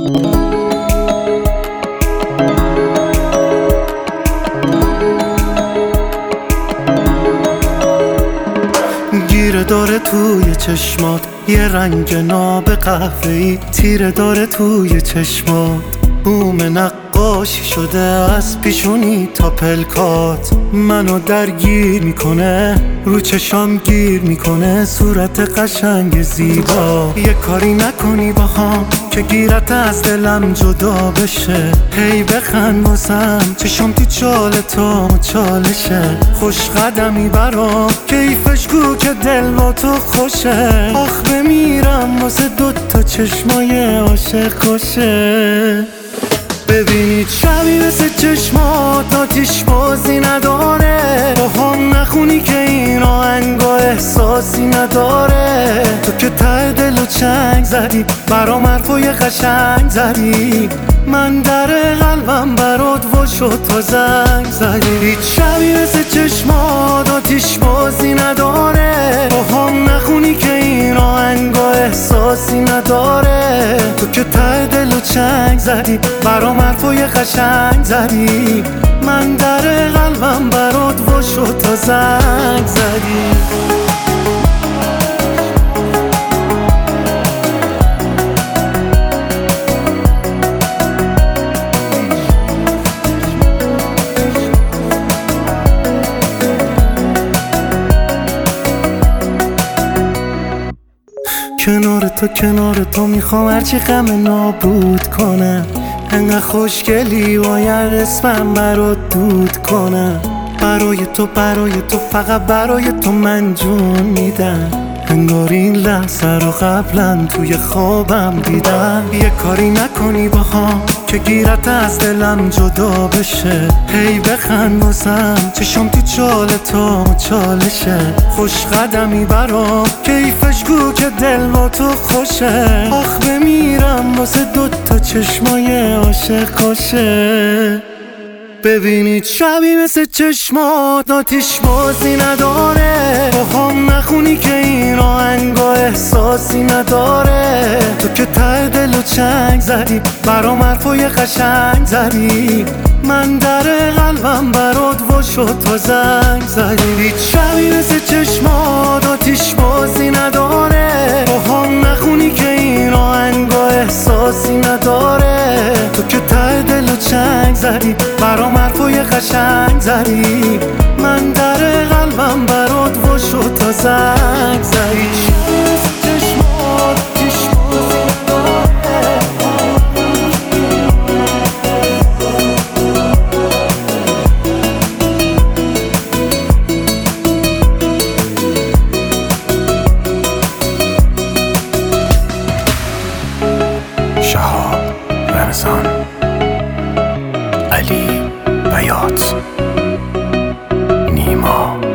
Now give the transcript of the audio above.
گیره داره توی چشمات یه رنگ ناب قهوه‌ای، تیره داره توی چشمات بوم نقاشی شده از پیشونی تا پلکات. منو درگیر میکنه، رو چشام گیر میکنه صورت قشنگ زیبا. یه کاری نکنی باهام که گیرت از دلم جدا بشه. هی بخند واسم، چشام تو چال تو چالشه. خوش قدمی برام کیفش کو که دل با تو خوشه. آخ بمیرم واسه دوتا چشمای عاشق خوشه. ببینید شبی مثل چشمات آتیش بازی نداره. با هم نخونی که این آهنگا احساسی نداره. تو که ته دل و چنگ زدی، برام حرفای قشنگ زدی. من در قلبم برات وا شد تا زنگ زدی. هیچ شبی مثل چشمات آتیش بازی نداره. با هم نخونی که این آهنگا احساسی نداره. تو که ته دل و چنگ زدی، برام حرفای قشنگ زدی. من در قلبم برات وا شد تا زنگ زدی. کنار تو میخوام هرچی غم نابود کنم. انقدر خوشگلی باید اسمم برات دود کنم. برای تو فقط برای تو من جون میدم. انگار این لحظه رو قبلا توی خوابم دیدم. یه کاری نکنی باهام که گیرت از دلم جدا بشه. هی بخند واسم، چشام تو چال تو چالشه. خوش قدمی برام کیفش کو که دل با تو خوشه. آخ بمیرم واسه دوتا چشمای عاشق خوشه. ببینید شبی مثل چشمات آتیش بازی نداره. با هم نخونی که این آهنگا احساسی نداره. تو که ته دل و چنگ زدی، برام حرفای قشنگ زدی. من در قلبم برات وا شد تا زنگ زدی. هیچ شبی مثل چشمات آتیش بازی نداره. با هم نخونی که این آهنگا احساسی نداره. تو که ته دل و چنگ زدی، برام حرفای قشنگ زدی. من در قلبم برات وا شد تا زنگ زدی. چشمات آتیش بازی نداره. شهاب رمضان، علی بیات، نیما